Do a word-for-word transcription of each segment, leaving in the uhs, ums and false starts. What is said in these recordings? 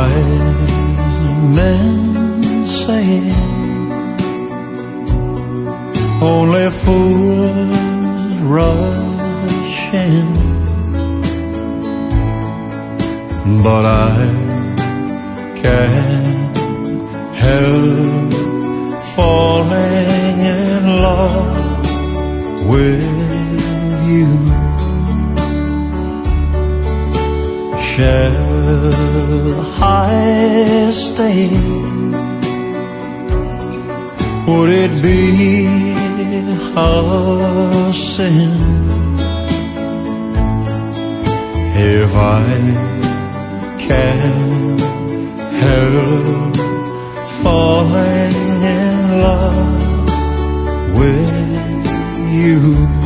wise men say only fools rush in, but I can't help falling in love with you. Shall I stay? Would it be a sin if I can't help falling in love with you?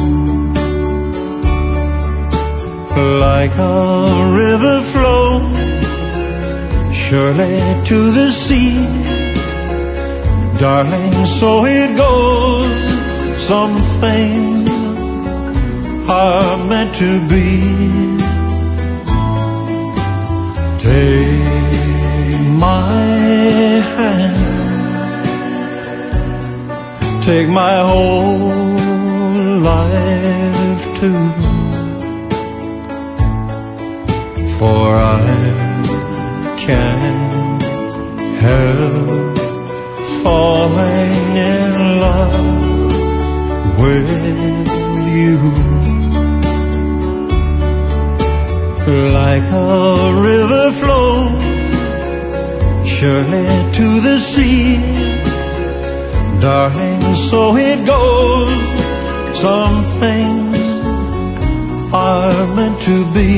Like a river flows surely to the sea, darling, so it goes. Some things are meant to be. Take my hand, take my whole life too, for I can't help falling in love with you. Like a river flows surely to the sea, darling, so it goes. Some things are meant to be.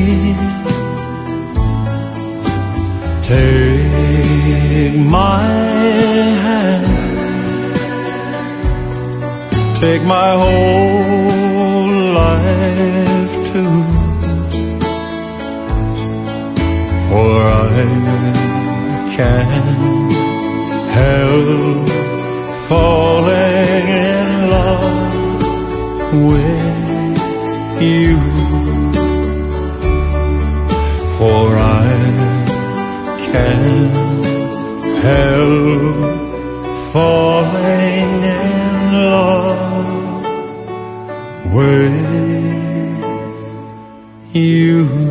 Take my hand, take my whole life too, for I can't help falling in love with you, for I can't help falling in love with you.